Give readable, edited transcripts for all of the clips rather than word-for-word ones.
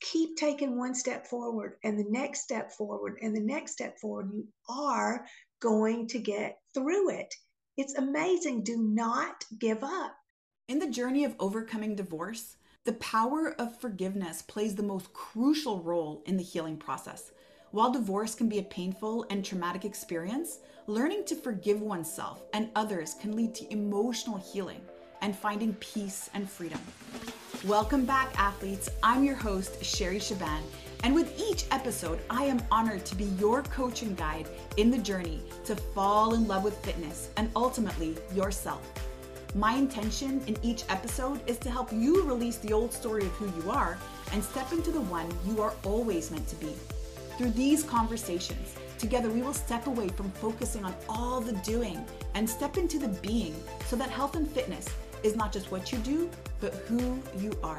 keep taking one step forward and the next step forward and the next step forward. You are going to get through it. It's amazing. Do not give up. In the journey of overcoming divorce, the power of forgiveness plays the most crucial role in the healing process. While divorce can be a painful and traumatic experience, learning to forgive oneself and others can lead to emotional healing and finding peace and freedom. Welcome back, athletes. I'm your host, Sherry Shaban, and with each episode, I am honored to be your coach and guide in the journey to fall in love with fitness and ultimately yourself. My intention in each episode is to help you release the old story of who you are and step into the one you are always meant to be. Through these conversations, together we will step away from focusing on all the doing and step into the being so that health and fitness is not just what you do, but who you are.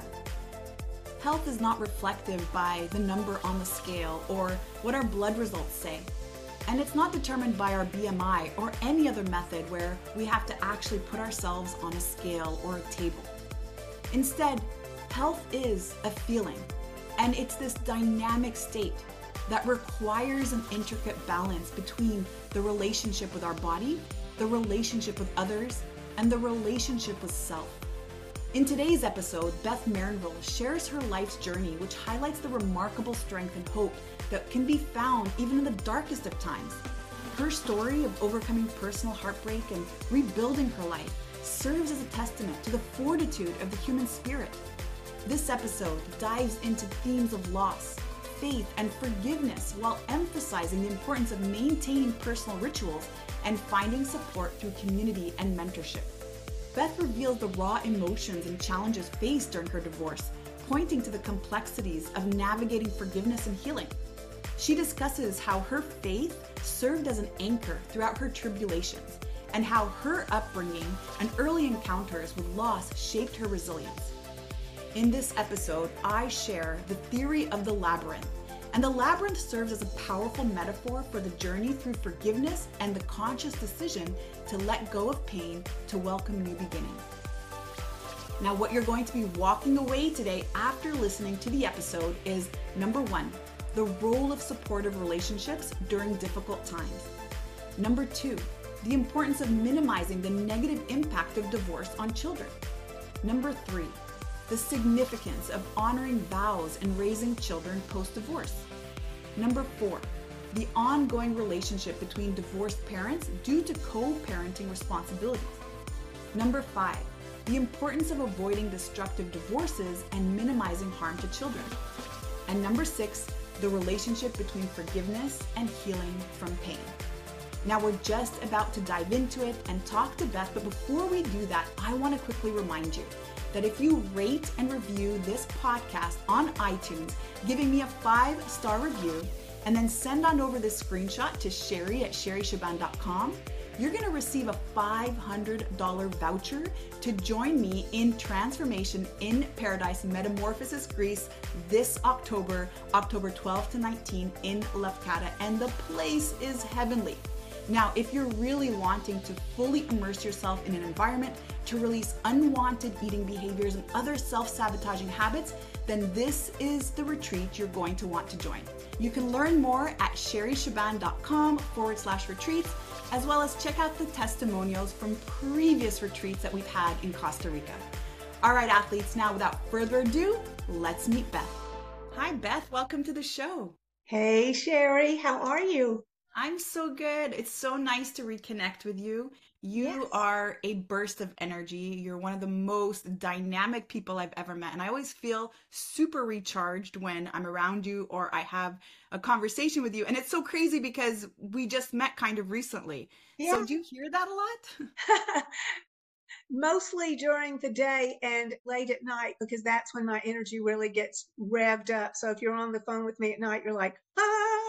Health is not reflective by the number on the scale or what our blood results say. And it's not determined by our BMI or any other method where we have to actually put ourselves on a scale or a table. Instead, health is a feeling, and it's this dynamic state that requires an intricate balance between the relationship with our body, the relationship with others, and the relationship with self. In today's episode, Beth Marinville shares her life's journey, which highlights the remarkable strength and hope that can be found even in the darkest of times. Her story of overcoming personal heartbreak and rebuilding her life serves as a testament to the fortitude of the human spirit. This episode dives into themes of loss, faith, and forgiveness while emphasizing the importance of maintaining personal rituals and finding support through community and mentorship. Beth reveals the raw emotions and challenges faced during her divorce, pointing to the complexities of navigating forgiveness and healing. She discusses how her faith served as an anchor throughout her tribulations and how her upbringing and early encounters with loss shaped her resilience. In this episode, I share the theory of the labyrinth, and the labyrinth serves as a powerful metaphor for the journey through forgiveness and the conscious decision to let go of pain to welcome new beginnings. Now, what you're going to be walking away today after listening to the episode is, number one, the role of supportive relationships during difficult times. Number two, the importance of minimizing the negative impact of divorce on children. Number three, the significance of honoring vows and raising children post-divorce. Number four, the ongoing relationship between divorced parents due to co-parenting responsibilities. Number five, the importance of avoiding destructive divorces and minimizing harm to children. And number six, the relationship between forgiveness and healing from pain. Now we're just about to dive into it and talk to Beth, but before we do that, I want to quickly remind you that if you rate and review this podcast on iTunes, giving me a 5-star review, and then send on over this screenshot to sherry@sherryshaban.com, you're going to receive a $500 voucher to join me in Transformation in Paradise Metamorphosis Greece this October 12th to 19th in Lefkada, and the place is heavenly. Now, if you're really wanting to fully immerse yourself in an environment to release unwanted eating behaviors and other self-sabotaging habits, then this is the retreat you're going to want to join. You can learn more at sherryshaban.com/retreats, as well as check out the testimonials from previous retreats that we've had in Costa Rica. All right, athletes, now without further ado, let's meet Beth. Hi, Beth. Welcome to the show. Hey, Sherry, how are you? I'm so good. It's so nice to reconnect with you. You are a burst of energy. You're one of the most dynamic people I've ever met. And I always feel super recharged when I'm around you or I have a conversation with you. And it's so crazy because we just met kind of recently. Yeah. So do you hear that a lot? Mostly during the day and late at night, because that's when my energy really gets revved up. So if you're on the phone with me at night, you're like, ah.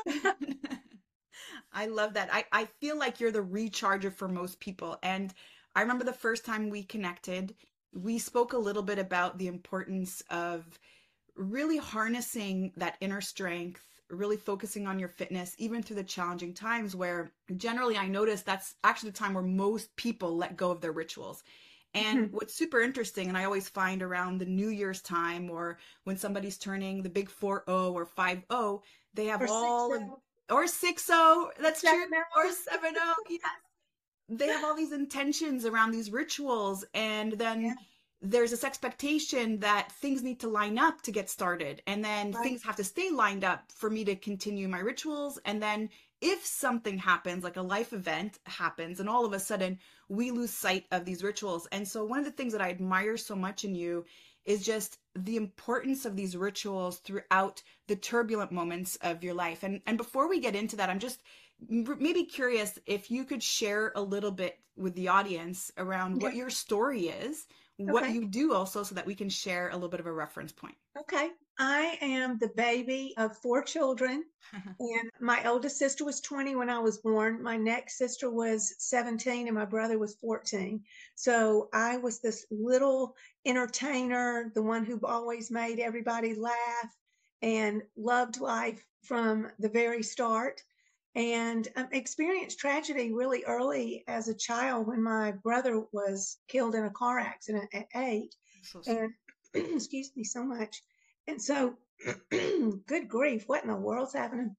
I love that. I feel like you're the recharger for most people. And I remember the first time we connected, we spoke a little bit about the importance of really harnessing that inner strength, really focusing on your fitness, even through the challenging times where generally I notice that's actually the time where most people let go of their rituals. And what's super interesting, and I always find around the New Year's time or when somebody's turning the big 4-0 or 5-0, they have Or six all of, oh, or 6-0, that's true, seven or oh. 7-0, yes. They have all these intentions around these rituals, and then Yeah, there's this expectation that things need to line up to get started, and then right. things have to stay lined up for me to continue my rituals. And then if something happens, like a life event happens, and all of a sudden we lose sight of these rituals. And so one of the things that I admire so much in you is just the importance of these rituals throughout the turbulent moments of your life. And before we get into that, I'm just maybe curious if you could share a little bit with the audience around what Okay. your story is, what Okay. you do also, so that we can share a little bit of a reference point. Okay. I am the baby of four children, and my oldest sister was 20 when I was born. My next sister was 17, and my brother was 14. So I was this little entertainer, the one who always made everybody laugh and loved life from the very start. And experienced tragedy really early as a child when my brother was killed in a car accident at 8. So sorry. And excuse me so much. And so, good grief, what in the world's happening?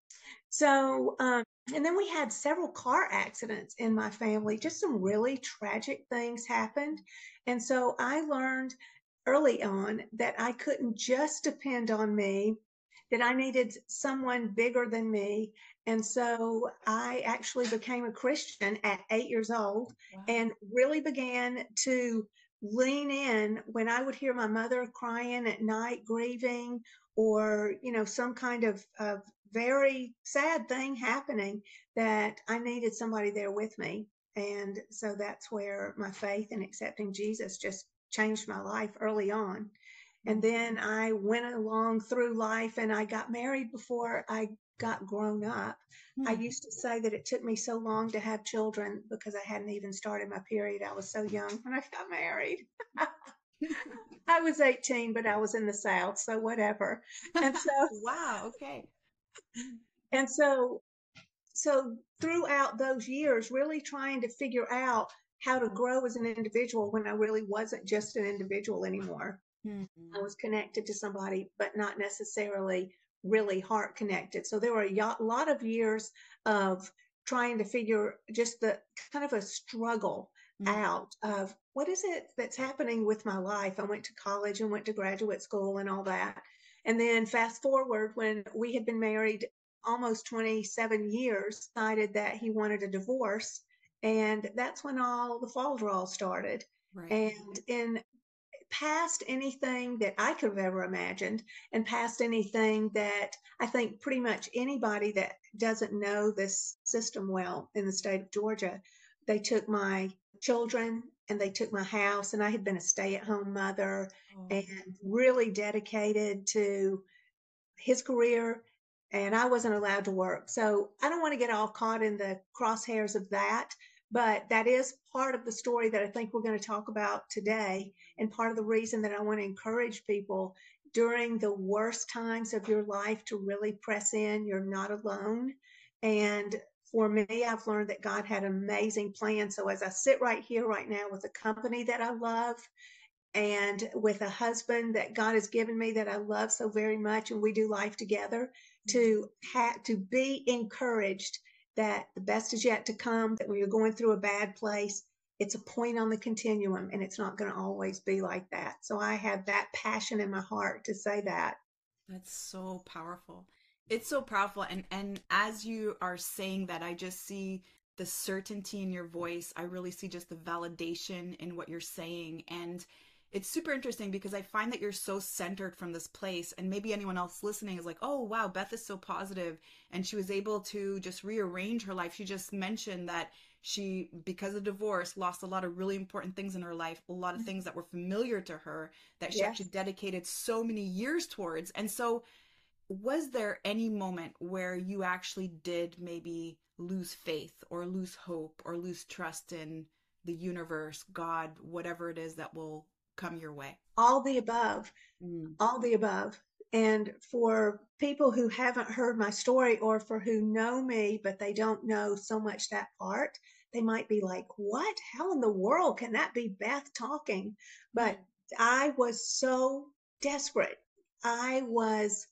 So, and then we had several car accidents in my family. Just some really tragic things happened. And so I learned early on that I couldn't just depend on me, that I needed someone bigger than me. And so I actually became a Christian at 8 years old Wow. and really began to lean in when I would hear my mother crying at night, grieving, or, some kind of very sad thing happening, that I needed somebody there with me. And so that's where my faith in accepting Jesus just changed my life early on. And Mm. then I went along through life and I got married before I got grown up. I Hmm. used to say that it took me so long to have children because I hadn't even started my period. I was so young when I got married. I was 18, but I was in the South, so whatever. And so, Wow. Okay. and so so throughout those years, really trying to figure out how to grow as an individual when I really wasn't just an individual anymore. I Hmm. was connected to somebody, but not necessarily really heart connected. So there were a lot of years of trying to figure just the kind of a struggle Hmm. out of what is it that's happening with my life. I went to college and went to graduate school and all that. And then fast forward, when we had been married almost 27 years, decided that he wanted a divorce. And that's when all the fall draw started. Right. And in past anything that I could have ever imagined, and past anything that I think pretty much anybody that doesn't know this system well in the state of Georgia. They took my children and they took my house, and I had been a stay at home mother Oh. and really dedicated to his career, and I wasn't allowed to work. So I don't want to get all caught in the crosshairs of that, but that is part of the story that I think we're going to talk about today. And part of the reason that I want to encourage people during the worst times of your life to really press in. You're not alone. And for me, I've learned that God had an amazing plan. So as I sit right here, right now, with a company that I love, and with a husband that God has given me that I love so very much, and we do life together, to be encouraged that the best is yet to come, that when you're going through a bad place, it's a point on the continuum and it's not going to always be like that. So I have that passion in my heart to say that. That's so powerful. It's so powerful. And as you are saying that, I just see the certainty in your voice. I really see just the validation in what you're saying. And it's super interesting because I find that you're so centered from this place. And maybe anyone else listening is like, oh, wow, Beth is so positive. And she was able to just rearrange her life. She just mentioned that she, because of divorce, lost a lot of really important things in her life, a lot of things that were familiar to her that she actually Yes. dedicated so many years towards. And so, was there any moment where you actually did maybe lose faith or lose hope or lose trust in the universe, God, whatever it is that will come your way? All the above. Mm. All the above. And for people who haven't heard my story, or for who know me but they don't know so much that part, they might be like, what? How in the world can that be Beth talking? But Mm. I was so desperate. I was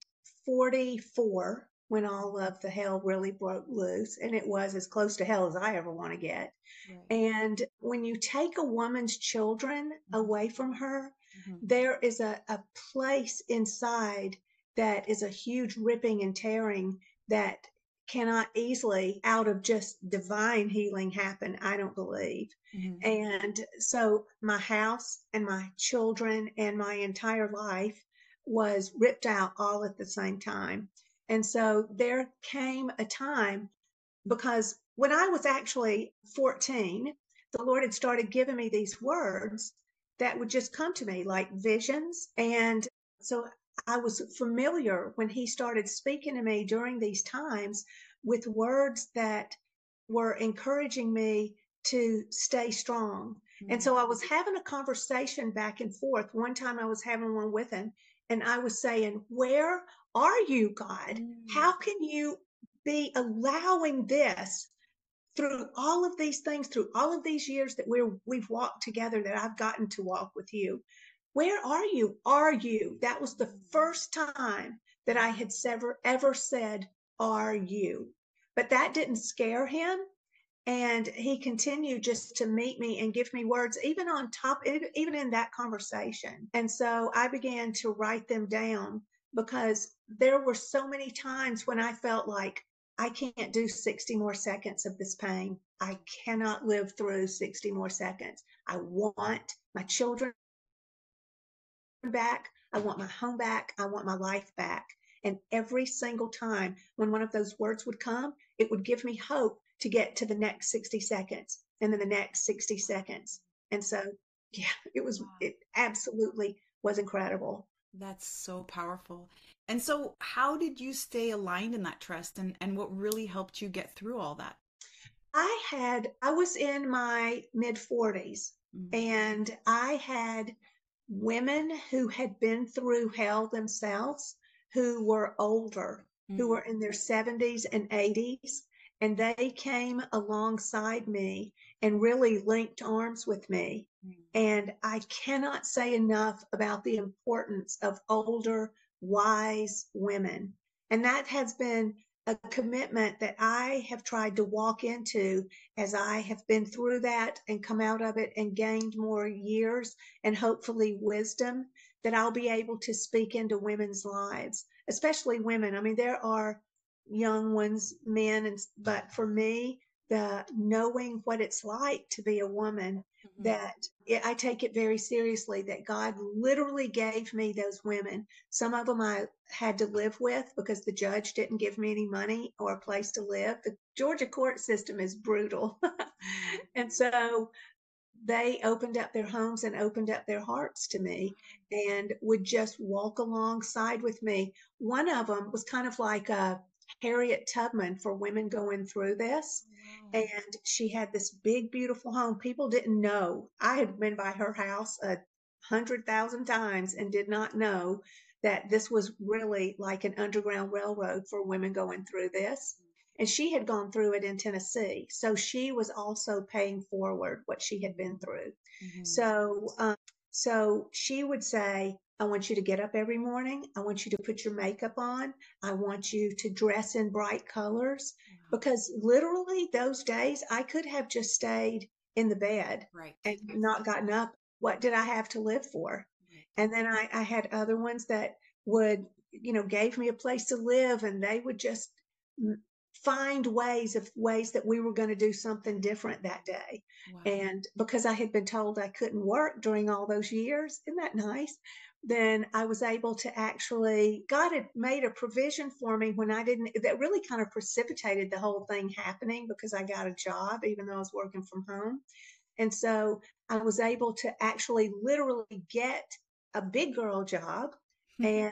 44 when all of the hell really broke loose, and it was as close to hell as I ever want to get. Right. And when you take a woman's children away from her, Mhm. there is a place inside that is a huge ripping and tearing that cannot easily, out of just divine healing, happen, I don't believe. Mhm. And so my house and my children and my entire life was ripped out all at the same time. And so there came a time, because when I was actually 14, the Lord had started giving me these words that would just come to me like visions. And so I was familiar when He started speaking to me during these times with words that were encouraging me to stay strong. And Mm. so I was having a conversation back and forth. One time I was having one with Him, and I was saying, where are you, God? Mm. How can you be allowing this through all of these things, through all of these years that we've walked together, that I've gotten to walk with you? Where are you? Are you? That was the first time that I had ever said, are you? But that didn't scare Him. And He continued just to meet me and give me words, even on top, even in that conversation. And so I began to write them down, because there were so many times when I felt like I can't do 60 more seconds of this pain. I cannot live through 60 more seconds. I want my children back. I want my home back. I want my life back. And every single time when one of those words would come, it would give me hope to get to the next 60 seconds and then the next 60 seconds. And so, yeah, Wow. it absolutely was incredible. That's so powerful. And so, how did you stay aligned in that trust, and what really helped you get through all that? I was in my mid 40s, Mm. and I had women who had been through hell themselves, who were older, who Mm. were in their 70s and 80s, and they came alongside me and really linked arms with me. Mm. And I cannot say enough about the importance of older, wise women. And that has been a commitment that I have tried to walk into as I have been through that and come out of it and gained more years and hopefully wisdom, that I'll be able to speak into women's lives, especially women. I mean, there are young ones, men, but for me, the knowing what it's like to be a woman, Mhm. that I take it very seriously, that God literally gave me those women. Some of them I had to live with because the judge didn't give me any money or a place to live. The Georgia court system is brutal. Mm. And so they opened up their homes and opened up their hearts to me and would just walk alongside with me. One of them was kind of like a Harriet Tubman for women going through this. Wow. And she had this big, beautiful home. People didn't know. I had been by her house 100,000 times and did not know that this was really like an underground railroad for women going through this. And she had gone through it in Tennessee. So she was also paying forward what she had been through. Mhm. So she would say, I want you to get up every morning. I want you to put your makeup on. I want you to dress in bright colors. Wow. Because literally those days I could have just stayed in the bed Right. and not gotten up. What did I have to live for? Right. And then I had other ones that would, gave me a place to live, and they would just find ways that we were going to do something different that day. Wow. And because I had been told I couldn't work during all those years, isn't that nice? Then I was able to actually, God had made a provision for me when I didn't, that really kind of precipitated the whole thing happening, because I got a job even though I was working from home. And so I was able to actually literally get a big girl job and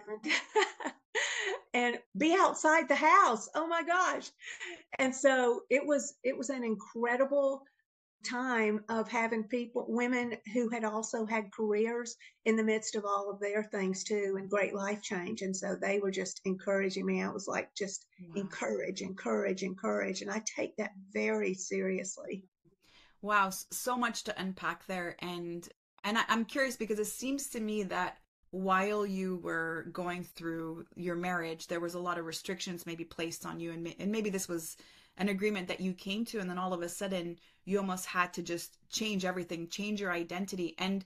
and be outside the house. Oh my gosh. And so it was an incredible time of having women who had also had careers in the midst of all of their things too, and great life change. And so they were just encouraging me. I was like, just Wow. encourage, encourage, encourage. And I take that very seriously. Wow, so much to unpack there. I'm curious because it seems to me that while you were going through your marriage, there was a lot of restrictions maybe placed on you, and maybe this was an agreement that you came to, and then all of a sudden you almost had to just change everything, change your identity. And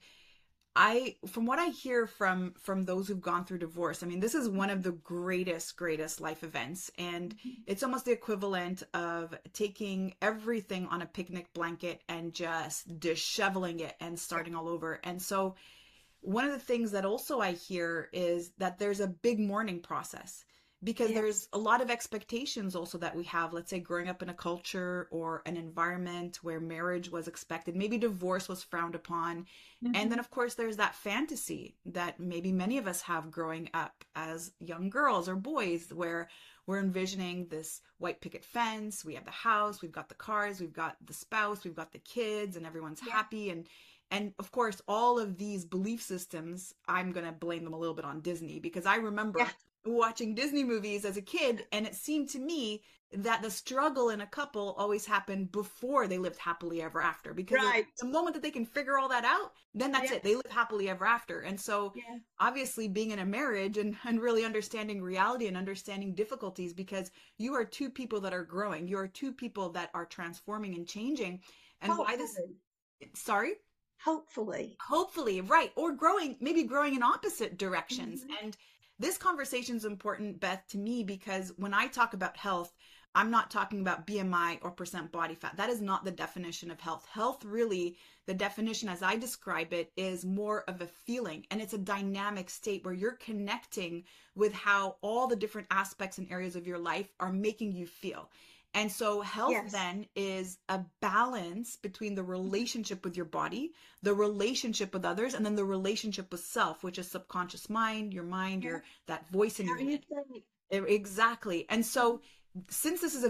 from what I hear from those who've gone through divorce, I mean, this is one of the greatest life events, and it's almost the equivalent of taking everything on a picnic blanket and just disheveling it and starting all over. And so one of the things that also I hear is that there's a big mourning process, because Yeah. there's a lot of expectations also that we have, let's say growing up in a culture or an environment where marriage was expected, maybe divorce was frowned upon. And then Hmm. of course there's that fantasy that maybe many of us have growing up as young girls or boys, where we're envisioning this white picket fence, we have the house, we've got the cars, we've got the spouse, we've got the kids, and everyone's Yeah. happy. And of course, all of these belief systems, I'm going to blame them a little bit on Disney, because I Yeah. remember watching Disney movies as a kid, and it seemed to me that the struggle in a couple always happened before they lived happily ever after. Because Right. the moment that they can figure all that out, then that's Yeah. it. They live happily ever after. And so, Yeah. obviously, being in a marriage and really understanding reality and understanding difficulties, because you are two people that are growing, you are two people that are transforming and changing. And why this, Hopefully. sorry? Hopefully. Hopefully, right. Or growing, maybe growing in opposite directions. Hmm. And this conversation is important, Beth, to me, because when I talk about health, I'm not talking about BMI or percent body fat. That is not the definition of health. Health, really, the definition as I describe it, is more of a feeling, and it's a dynamic state where you're connecting with how all the different aspects and areas of your life are making you feel. And so health Yes. then is a balance between the relationship with your body, the relationship with others, and then the relationship with self, which is subconscious mind, Yeah. that voice in How your you head. think? Exactly. And so, since this is a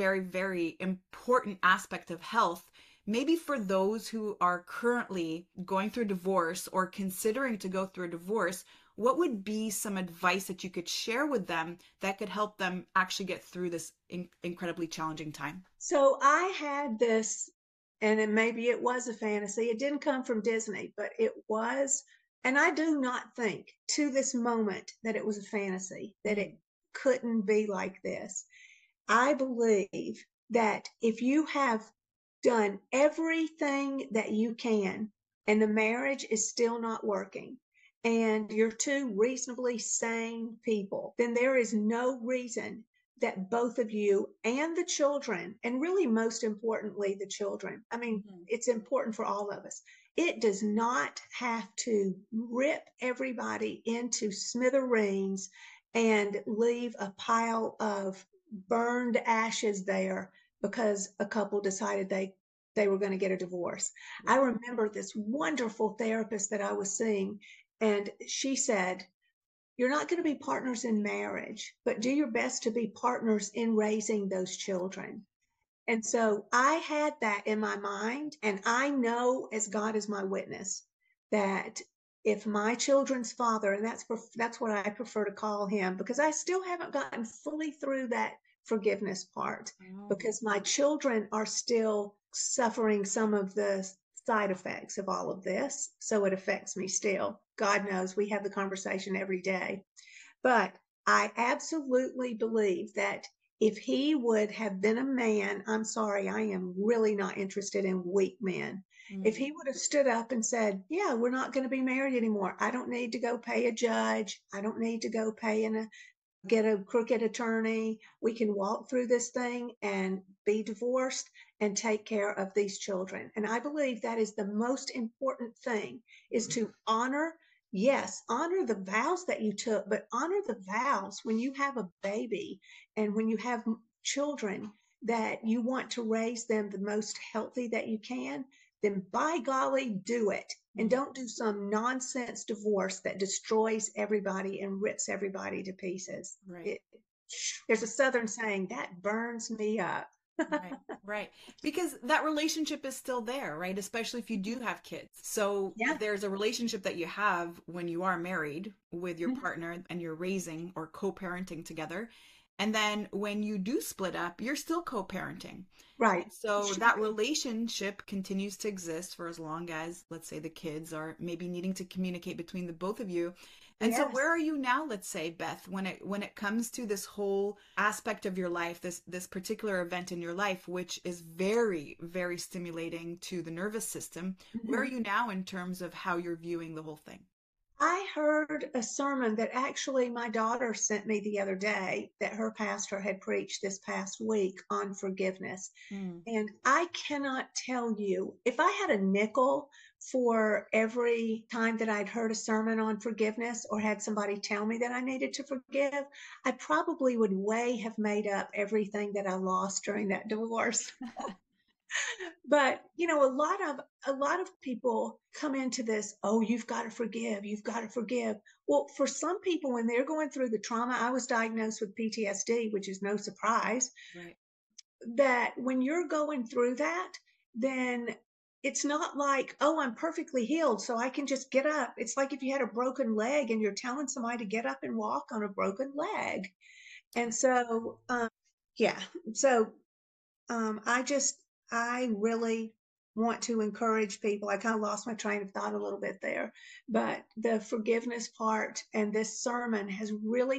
very important aspect of health, maybe for those who are currently going through divorce or considering to go through a divorce, what would be some advice that you could share with them that could help them actually get through this incredibly challenging time? So I had this, and then maybe it was a fantasy. It didn't come from Disney, but it was. And I do not think to this moment that it was a fantasy, that Mm, it couldn't be like this. I believe that if you have done everything that you can and the marriage is still not working, and you're two reasonably sane people, then there is no reason that both of you and the children, and really most importantly, the children, I mean, mhm. it's important for all of us. It does not have to rip everybody into smithereens and leave a pile of burned ashes there because a couple decided they were going to get a divorce. I Yeah. remember this wonderful therapist that I was seeing, and she said, "You're not going to be partners in marriage, but do your best to be partners in raising those children." And so I had that in my mind, and I know, as God is my witness, that if my children's father, and that's what I prefer to call him, because I still haven't gotten fully through that forgiveness part, Oh, because my children are still suffering some of the side effects of all of this. So it affects me still. God knows we have the conversation every day. But I absolutely believe that if he would have been a man, I'm sorry, I am really not interested in weak men. If mm, he would have stood up and said, "Yeah, we're not going to be married anymore. I don't need to go pay a judge. I don't need to go pay and get a crooked attorney. We can walk through this thing and be divorced and take care of these children." And I believe that is the most important thing, is to honor, yes, honor the vows that you took, but honor the vows when you have a baby and when you have children, that you want to raise them the most healthy that you can, then by golly, do it. And mm. don't do some nonsense divorce that destroys everybody and rips everybody to pieces. Right. It, there's a Southern saying that burns me up. Right, right. Because that relationship is still there, right? Especially if you do have kids. So Yeah. there's a relationship that you have when you are married with your Mhm. partner and you're raising or co-parenting together. And then when you do split up, you're still co-parenting. Right. And so Sure. that relationship continues to exist for as long as, let's say, the kids are maybe needing to communicate between the both of you. And so Yes. where are you now, let's say, Beth, when it comes to this whole aspect of your life, this particular event in your life, which is very, very stimulating to the nervous system, where are Mhm. you now in terms of how you're viewing the whole thing? I heard a sermon that actually my daughter sent me the other day that her pastor had preached this past week on forgiveness. Mm. And I cannot tell you, if I had a nickel for every time that I'd heard a sermon on forgiveness or had somebody tell me that I needed to forgive, I probably would way have made up everything that I lost during that divorce. But a lot of people come into this, oh, you've got to forgive, you've got to forgive. Well, for some people, when they're going through the trauma, I was diagnosed with PTSD, which is no surprise, Right. that when you're going through that, then it's not like, oh, I'm perfectly healed, so I can just get up. It's like if you had a broken leg and you're telling somebody to get up and walk on a broken leg. And so, yeah, so I just, I really want to encourage people. I kind of lost my train of thought a little bit there, but the forgiveness part and this sermon has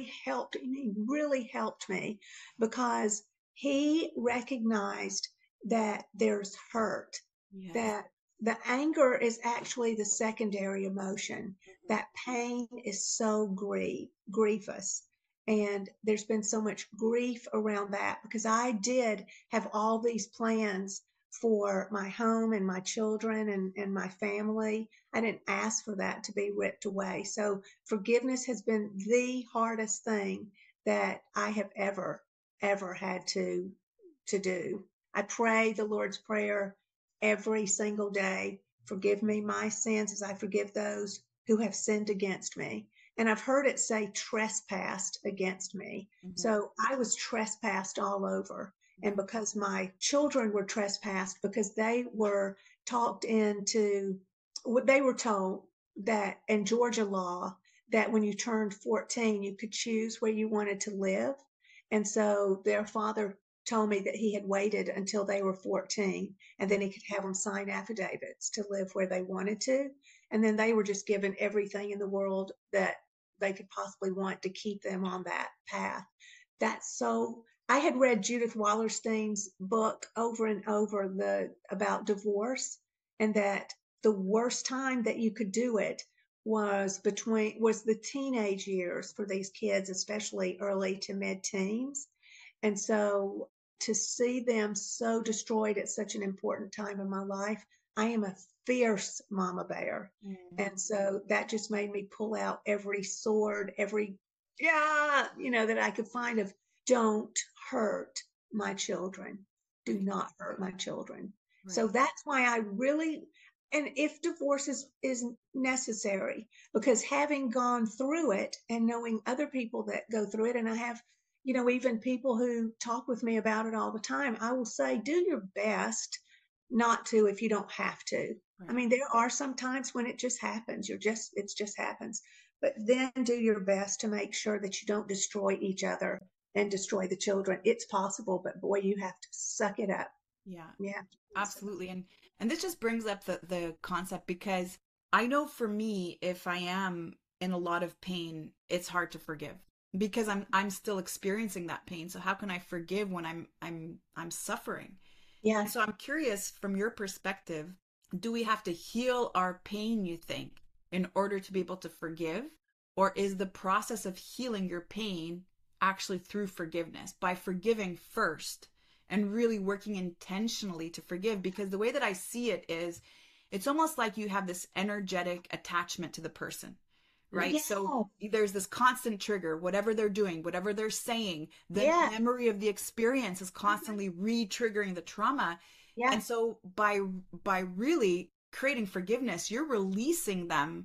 really helped me because he recognized that there's hurt, Yes. that the anger is actually the secondary emotion. That pain is so grievous. And there's been so much grief around that because I did have all these plans for my home and my children and my family. I didn't ask for that to be ripped away. So forgiveness has been the hardest thing that I have ever had to do. I pray the Lord's Prayer every single day. Forgive me my sins as I forgive those who have sinned against me. And I've heard it say trespassed against me. Hmm. So I was trespassed all over. And because my children were trespassed, because they were talked into, they were told that in Georgia law, that when you turned 14, you could choose where you wanted to live. And so their father told me that he had waited until they were 14 and then he could have them sign affidavits to live where they wanted to. And then they were just given everything in the world that they could possibly want to keep them on that path. That's so. I had read Judith Wallerstein's book over and over the about divorce, and that the worst time that you could do it was the teenage years for these kids, especially early to mid teens. And so to see them so destroyed at such an important time in my life, I am a fierce mama bear. Mm. And so that just made me pull out every sword, yeah, that I could find of don't hurt my children. Do Right. not hurt my children. So Right. that's why I really, and if divorce is necessary, because having gone through it and knowing other people that go through it, and I have even people who talk with me about it all the time, I will say, do your best not to if you don't have to. I Right. mean, there are some times when it just happens. It just happens. But then do your best to make sure that you don't destroy each other and destroy the children. It's possible, but boy, you have to suck it up. Yeah. Yeah. Absolutely. And this just brings up the concept because I know for me, if I am in a lot of pain, it's hard to forgive because I'm still experiencing that pain. So how can I forgive when I'm suffering? And Yeah. so I'm curious from your perspective, do we have to heal our pain, you think, in order to be able to forgive? Or is the process of healing your pain actually through forgiveness, by forgiving first and really working intentionally to forgive? Because the way that I see it is, it's almost like you have this energetic attachment to the person, right? Yeah. So there's this constant trigger, whatever they're doing, whatever they're saying, the Yeah. memory of the experience is constantly re-triggering the trauma. Yeah. And so by really creating forgiveness, you're releasing them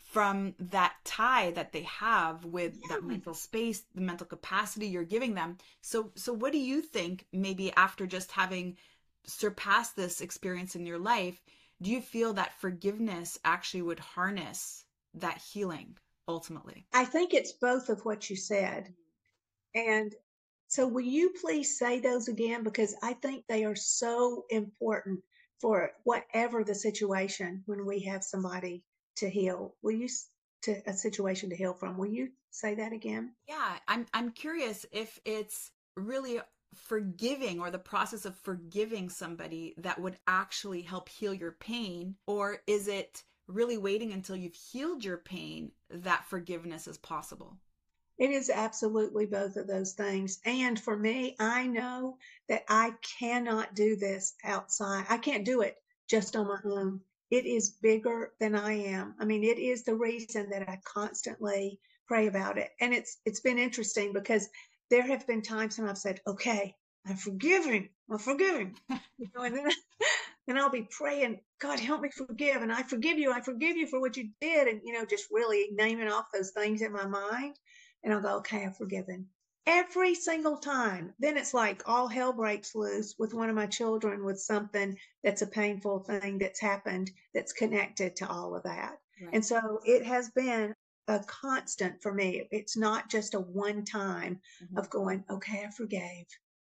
from that tie that they have with that Yeah. mental space, the mental capacity you're giving them. So what do you think, maybe after just having surpassed this experience in your life, do you feel that forgiveness actually would harness that healing ultimately? I think it's both of what you said. And so will you please say those again? Because I think they are so important for whatever the situation when we have somebody to heal. To a situation to heal from? Will you say that again? Yeah, I'm curious if it's really forgiving, or the process of forgiving somebody, that would actually help heal your pain, or is it really waiting until you've healed your pain that forgiveness is possible? It is absolutely both of those things. And for me, I know that I cannot do this outside. I can't do it just on my own. It is bigger than I am. I mean, it is the reason that I constantly pray about it. And it's been interesting because there have been times when I've said, okay, I'm forgiving. I'm forgiving. And then and I'll be praying, God, help me forgive. And I forgive you. I forgive you for what you did. And, just really naming off those things in my mind. And I'll go, okay, I've forgiven. Every single time. Then it's like all hell breaks loose with one of my children with something that's a painful thing that's happened that's connected to all of that. And Right. so it has been a constant for me. It's not just a one time Mhm. of going, okay, I forgave.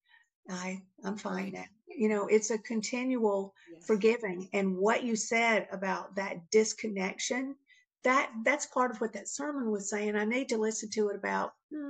I'm fine Right. now. It's a continual Yes. forgiving. And what you said about that disconnection, that's part of what that sermon was saying. I need to listen to it about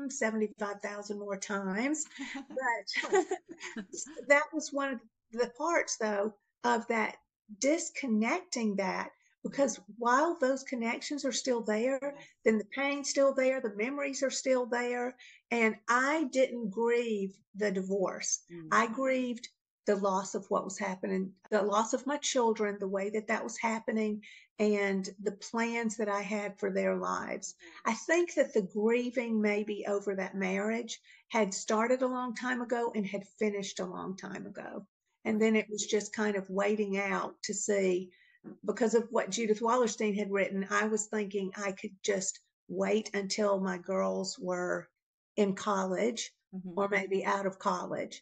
75,000 more times. Of But course. that was one of the parts, though, of that disconnecting that, because while those connections are still there, Yes. then the pain's still there, the memories are still there. And I didn't grieve the divorce. Mm. I grieved the loss of what was happening, the loss of my children, the way that that was happening, and the plans that I had for their lives. I think that the grieving maybe over that marriage had started a long time ago and had finished a long time ago. And Right. then it was just kind of waiting out to see, because of what Judith Wallerstein had written, I was thinking I could just wait until my girls were in college Mhm. or maybe out of college.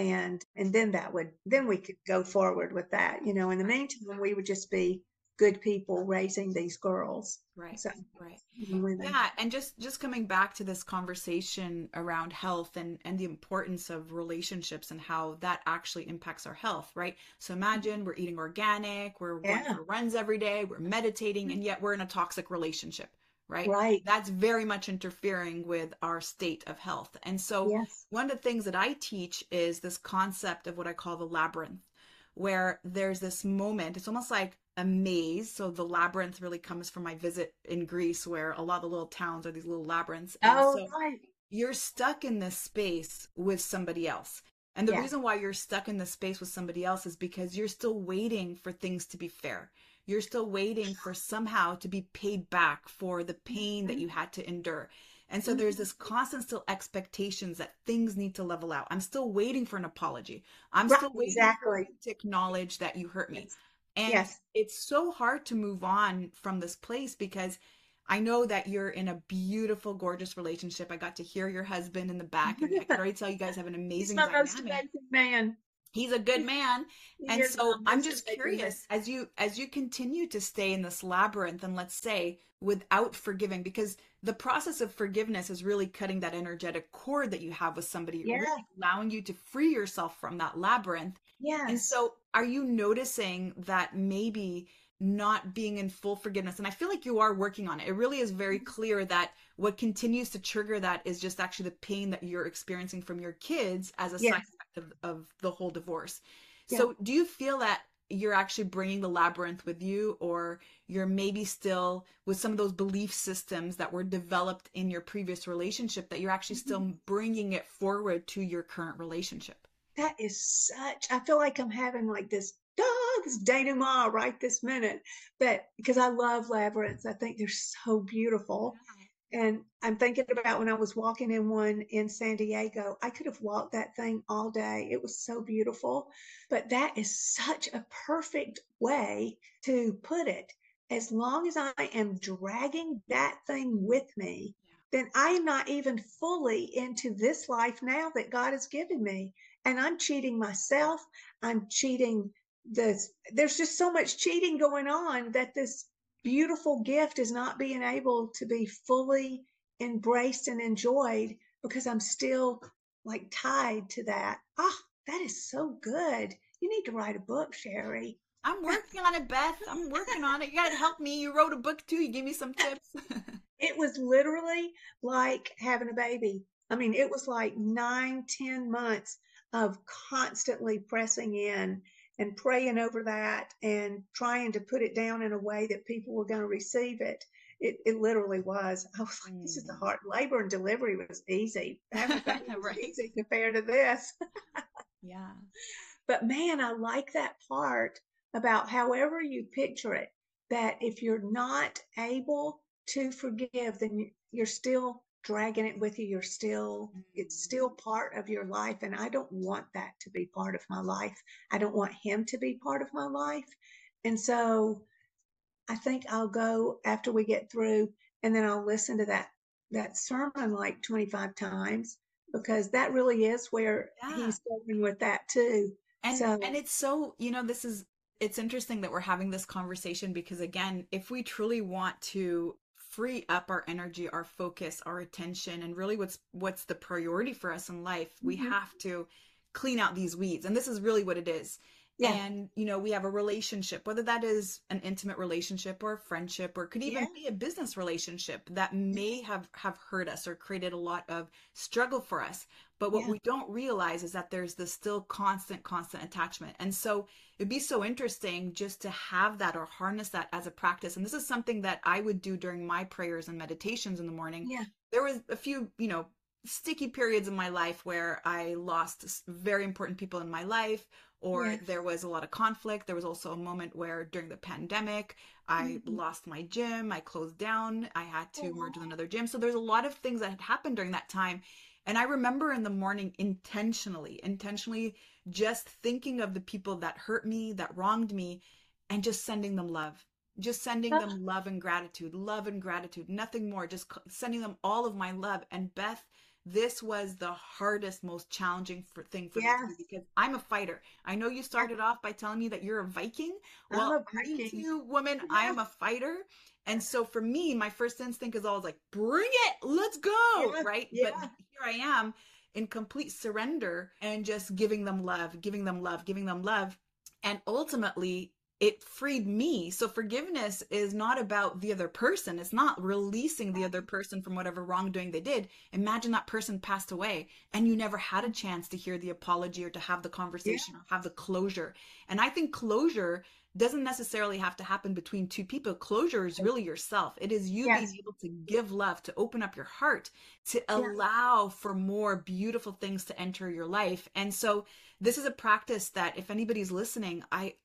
And then then we could go forward with that. In the Right. meantime, we would just be good people raising these girls. Right. So Right. women. Yeah, and just coming back to this conversation around health and the importance of relationships and how that actually impacts our health, right? So imagine we're eating organic, we're going Yeah. for runs every day, we're meditating, and yet we're in a toxic relationship, right? Right. That's very much interfering with our state of health. And so Yes. one of the things that I teach is this concept of what I call the labyrinth, where there's this moment, it's almost like a maze. So the labyrinth really comes from my visit in Greece, where a lot of the little towns are these little labyrinths. And Oh, so right. you're stuck in this space with somebody else. And the Yeah. reason why you're stuck in this space with somebody else is because you're still waiting for things to be fair. You're still waiting for somehow to be paid back for the pain that Mhm. you had to endure. And so there's Mhm. this constant still expectations that things need to level out. I'm still waiting for an apology. I'm Right. still waiting for you Exactly. to acknowledge that you hurt me. Yes. And Yes. it's so hard to move on from this place because I know that you're in a beautiful, gorgeous relationship. I got to hear your husband in the back, and I can already tell you guys have an He's amazing my most dynamic. amazing man. He's a good man. He And is my so I'm most just amazing man. curious, as you continue to stay in this labyrinth, and let's say without forgiving, because the process of forgiveness is really cutting that energetic cord that you have with somebody, Yeah. really allowing you to free yourself from that labyrinth. And Yes. so are you noticing that maybe not being in full forgiveness, and I feel like you are working on it. It really is very clear that what continues to trigger that is just actually the pain that you're experiencing from your kids as a side Yes. effect of the whole divorce. Yeah. So, do you feel that you're actually bringing the labyrinth with you, or you're maybe still with some of those belief systems that were developed in your previous relationship, that you're actually Mhm. still bringing it forward to your current relationship? That is I feel like I'm having like this denouement right this minute. But because I love labyrinths, I think they're so beautiful. And I'm thinking about when I was walking in one in San Diego, I could have walked that thing all day. It was so beautiful. But that is such a perfect way to put it. as long as I am dragging that thing with me, then I am not even fully into this life now that God has given me. And I'm cheating myself. I'm cheating this. There's just so much cheating going on that this beautiful gift is not being able to be fully embraced and enjoyed because I'm still like tied to that. Ah, that is so good. You need to write a book, Sherry. I'm working on it, Beth. I'm working on it. You gotta help me. You wrote a book too. You gave me some tips. It was literally like having a baby. I mean, it was like 9, 10 months of constantly pressing in and praying over that and trying to put it down in a way that people were going to receive it. It literally was. I was like, this is the Mm. hard labor and delivery was easy. Having a baby was Right. easy compared to this. Yeah. But man, I like that part about however you picture it, that if you're not able to forgive, then you're still dragging it with you. It's Mm. still part of your life. And I don't want that to be part of my life. I don't want him to be part of my life. And so I think I'll go after we get through and then I'll listen to that sermon like 25 times because that really is where Yeah. he's going with that too. And So it's so, this is it's interesting that we're having this conversation because again, if we truly want to free up our energy, our focus, our attention, and really what's the priority for us in life, we mhm, have to clean out these weeds. And this is really what it is. yeah, And, we have a relationship, whether that is an intimate relationship or a friendship, or it could yeah, even be a business relationship that may have hurt us or created a lot of struggle for us. But what yeah, we don't realize is that there's this still constant attachment. And so it'd be so interesting just to have that or harness that as a practice. And this is something that I would do during my prayers and meditations in the morning. yeah, There was a few, sticky periods in my life where I lost very important people in my life, or yeah. there was a lot of conflict. There was also a moment where during the pandemic, I Mhm. lost my gym, I closed down, I had to merge with Oh, another gym. So there's a lot of things that had happened during that time. And I remember in the morning intentionally just thinking of the people that hurt me, that wronged me, and just sending them love. Just sending oh, them love and gratitude, nothing more. Just sending them all of my love. And Beth, this was the hardest, most challenging thing for me to do yes, because I'm a fighter. I know you yeah. started off by telling me that you're a Viking. I'm Well, a me Viking. too, woman. I Yeah, am a fighter. And so for me, my first instinct is always like, bring it, let's go, yeah, right? But yeah, here I am in complete surrender and just giving them love, giving them love, giving them love. And ultimately, it freed me. So forgiveness is not about the other person. It's not releasing the other person from whatever wrongdoing they did. Imagine that person passed away and you never had a chance to hear the apology or to have the yeah, conversation or have the closure. And I think closure doesn't necessarily have to happen between two people. Closure is really yourself. It is you being yes, able to give love, to open up your heart, to yeah, allow for more beautiful things to enter your life. And so this is a practice that if anybody's listening,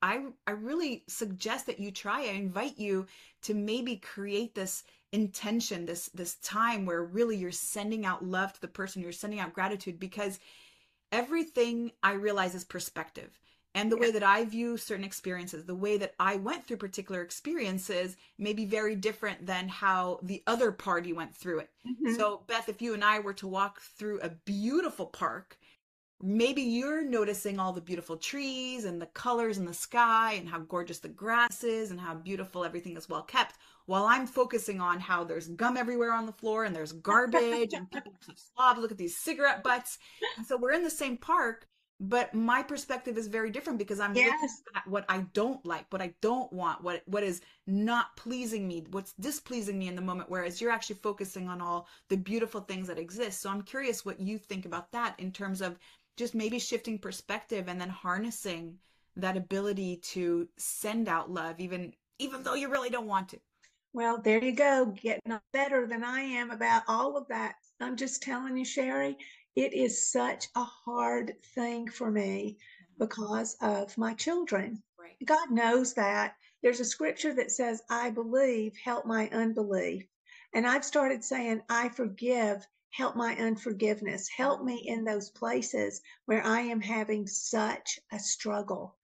I really suggest that you try. I invite you to maybe create this intention, this time where really you're sending out love to the person, you're sending out gratitude, because everything I realize is perspective. And the yeah. way that I view certain experiences, the way that I went through particular experiences may be very different than how the other party went through it. Mhm. So, Beth, if you and I were to walk through a beautiful park, maybe you're noticing all the beautiful trees and the colors in the sky and how gorgeous the grass is and how beautiful everything is well kept, while I'm focusing on how there's gum everywhere on the floor and there's garbage and people are slobs, look at these cigarette butts. And so we're in the same park, but my perspective is very different because I'm looking Yes, at what I don't like, what I don't want, what is not pleasing me, what's displeasing me in the moment, whereas you're actually focusing on all the beautiful things that exist. So I'm curious what you think about that in terms of just maybe shifting perspective and then harnessing that ability to send out love even though you really don't want to. well, there you go, getting better than I am about all of that. I'm just telling you, Sherry, it is such a hard thing for me because of my children. Right. God knows that. There's a scripture that says, I believe, help my unbelief. And I've started saying, I forgive, help my unforgiveness. Help me in those places where I am having such a struggle.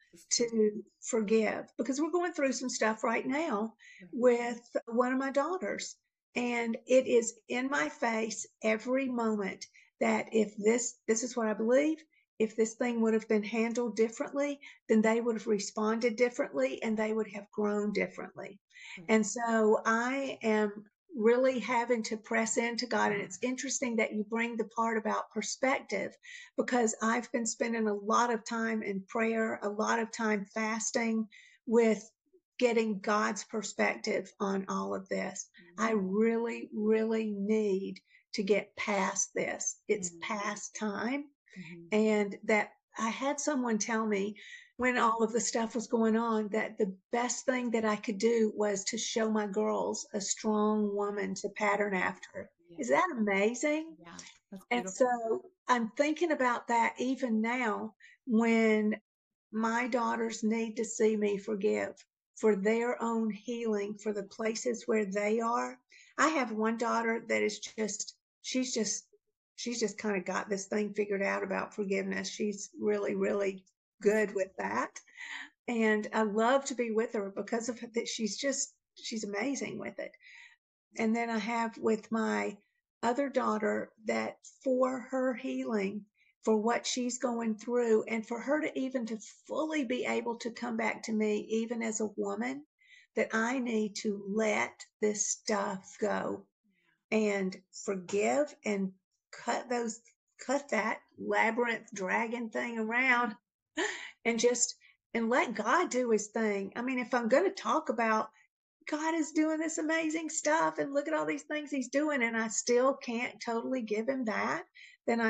This is so to forgive, because we're going through some stuff right now right. with one of my daughters. And it is in my face every moment that if this is what I believe, if this thing would have been handled differently, then they would have responded differently and they would have grown differently. Right. And so I am really having to press into God. And it's interesting that you bring the part about perspective, because I've been spending a lot of time in prayer, a lot of time fasting with getting God's perspective on all of this. I really, really need to get past this. It's Mm-hmm. past time. Mm-hmm. And that I had someone tell me when all of the stuff was going on that the best thing that I could do was to show my girls a strong woman to pattern after. Is Yes. that amazing? Yeah. That's And beautiful. so I'm thinking about that even now when my daughters need to see me forgive for their own healing, for the places where they are. I have one daughter that is just, she's just, she's just kind of got this thing figured out about forgiveness. She's really, really That's good with that. And I love to be with her because of that. She's amazing with it. And then I have with my other daughter that for her healing, for what she's going through, and for her to even to fully be able to come back to me, even as a woman, that I need to let this stuff go and forgive and cut those, cut that labyrinth dragon thing around and just, and let God do his thing. I mean, if I'm going to talk about God is doing this amazing stuff and look at all these things he's doing and I still can't totally give him that, then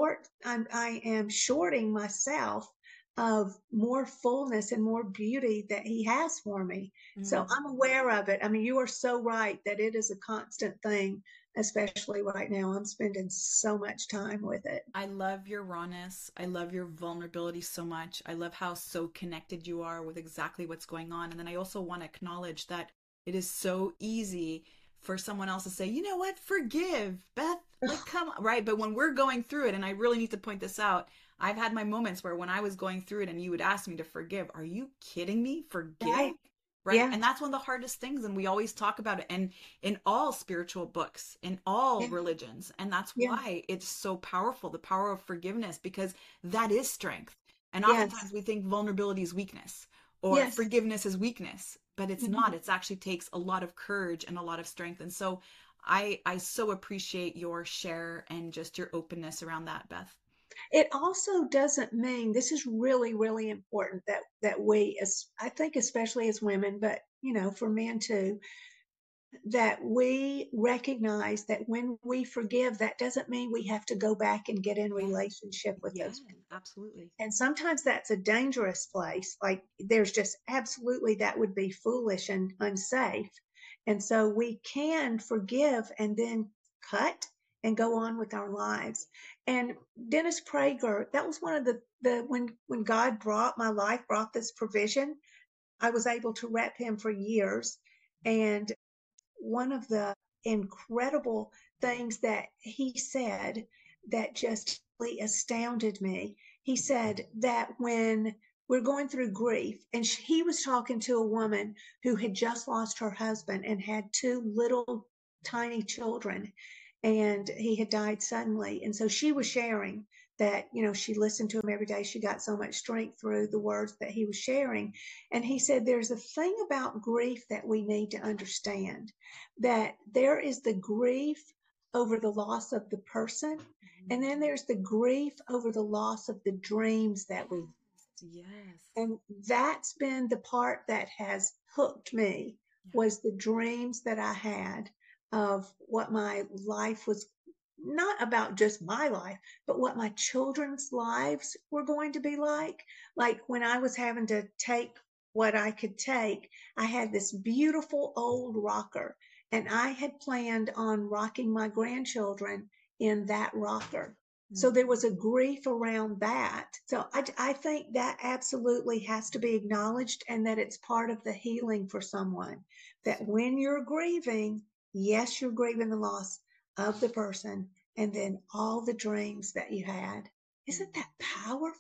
I am shorting myself of more fullness and more beauty that he has for me. So Mm. I'm aware of it. I mean, you are so right that it is a constant thing, especially right now. I'm spending so much time with it. I love your rawness. I love your vulnerability so much. I love how so connected you are with exactly what's going on. And then I also want to acknowledge that it is so easy for someone else to say, you know what, forgive, Beth, like, come on, right? But when we're going through it, and I really need to point this out, I've had my moments where when I was going through it and you would ask me to forgive, are you kidding me? Forgive? Right? Right. Yeah. And that's one of the hardest things. And we always talk about it. And in all spiritual books, in all Yeah. religions. And that's Yeah. why it's so powerful, the power of forgiveness, because that is strength. And Yes. oftentimes we think vulnerability is weakness or Yes. forgiveness is weakness, but it's Mhm. not. It actually takes a lot of courage and a lot of strength. And so I so appreciate your share and just your openness around that, Beth. It also doesn't mean, this is really, really important that we, as I think, especially as women, but for men too, that we recognize that when we forgive, that doesn't mean we have to go back and get in Yeah. relationship with Yeah, those people. absolutely. And sometimes that's a dangerous place. Like there's just absolutely, that would be foolish and unsafe. And so we can forgive and then cut and go on with our lives. And Dennis Prager, that was one of the when God brought my life, brought this provision, I was able to rep him for years. And one of the incredible things that he said that just really astounded me. He said that when we're going through grief, and he was talking to a woman who had just lost her husband and had two little tiny children, and he had died suddenly. And so she was sharing that, she listened to him every day. She got so much strength through the words that he was sharing. And he said, there's a thing about grief that we need to understand, that there is the grief over the loss of the person, and then there's the grief over the loss of the dreams that we, Yes. and that's been the part that has hooked me, Yeah. was the dreams that I had of what my life was, not about just my life, but what my children's lives were going to be like. Like when I was having to take what I could take, I had this beautiful old rocker, and I had planned on rocking my grandchildren in that rocker. So Mm. there was a grief around that. So I think that absolutely has to be acknowledged, and that it's part of the healing for someone. That when you're grieving, yes, you're grieving the loss of the person and then all the dreams that you had. Mm. Isn't that powerful?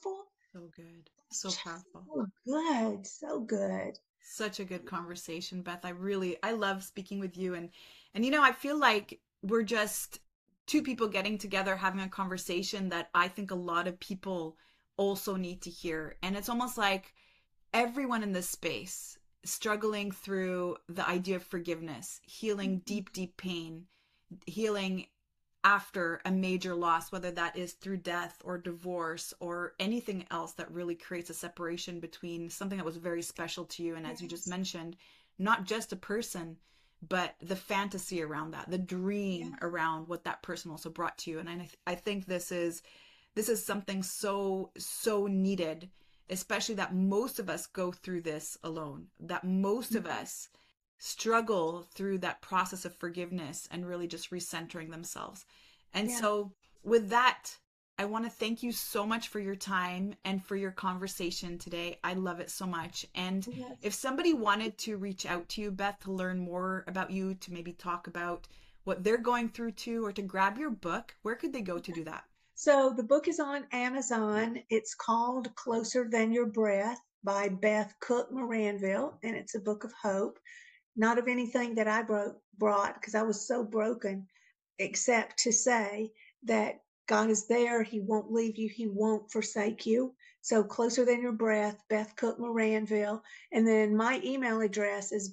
So good. So powerful. So good. So good. Such a good conversation, Beth. I love speaking with you, and I feel like we're just two people getting together having a conversation that I think a lot of people also need to hear. And it's almost like everyone in this space struggling through the idea of forgiveness, healing deep, deep pain, healing after a major loss, whether that is through death or divorce or anything else that really creates a separation between something that was very special to you. And as you just Yes. mentioned, not just a person, but the fantasy around that, the Yeah. dream around what that person also brought to you. And I think this is something so, so needed, especially that most of us go through this alone, that most of us struggle through that process of forgiveness and really just recentering themselves. And Yeah. so, with that, I want to thank you so much for your time and for your conversation today. I love it so much. And Yes. if somebody wanted to reach out to you, Beth, to learn more about you, to maybe talk about what they're going through too, or to grab your book, where could they go to do that? So the book is on Amazon. It's called Closer Than Your Breath by Beth Cook Moranville, and it's a book of hope, not of anything that I brought because I was so broken, except to say that God is there. He won't leave you. He won't forsake you. So Closer Than Your Breath, Beth Cook Moranville. And then my email address is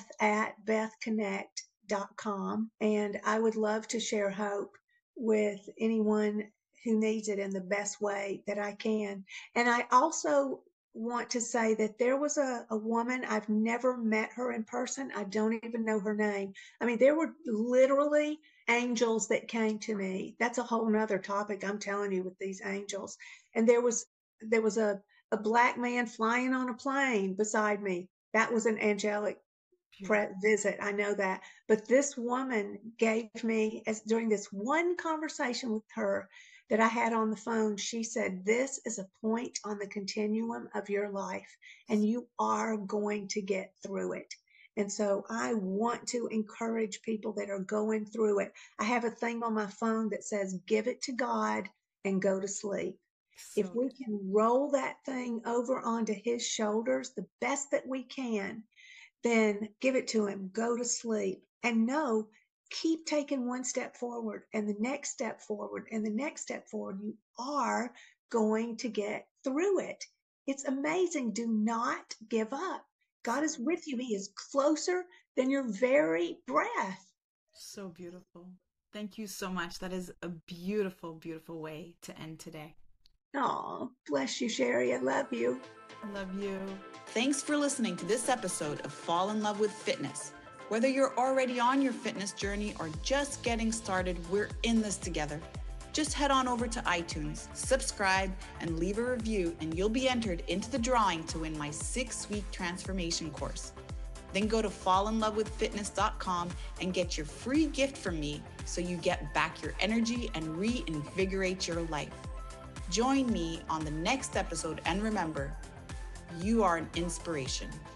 beth@bethconnect.com. And I would love to share hope with anyone who needs it in the best way that I can. And I also want to say that there was a woman, I've never met her in person. I don't even know her name. I mean, there were literally angels that came to me. That's a whole nother topic, I'm telling you, with these angels. And there was a black man flying on a plane beside me. That was an angelic Beautiful. visit. I know that. But this woman gave me, as during this one conversation with her that I had on the phone, she said, "This is a point on the continuum of your life, and you are going to get through it." And so I want to encourage people that are going through it. I have a thing on my phone that says, "Give it to God and go to sleep." If So we good. can roll that thing over onto his shoulders the best that we can, then give it to him, go to sleep, and no, keep taking one step forward and the next step forward and the next step forward. You are going to get through it. It's amazing. Do not give up. God So is with you. He is closer than your very breath. So beautiful. Thank you so much. That is a beautiful, beautiful way to end today. Oh, bless you, Sherry. I love you. I love you. Thanks for listening to this episode of Fall in Love with Fitness. Whether you're already on your fitness journey or just getting started, we're in this together. Just head on over to iTunes, subscribe, and leave a review, and you'll be entered into the drawing to win my 6-week transformation course. Then go to fallinlovewithfitness.com and get your free gift from me so you get back your energy and reinvigorate your life. Join me on the next episode, and remember, you are an inspiration.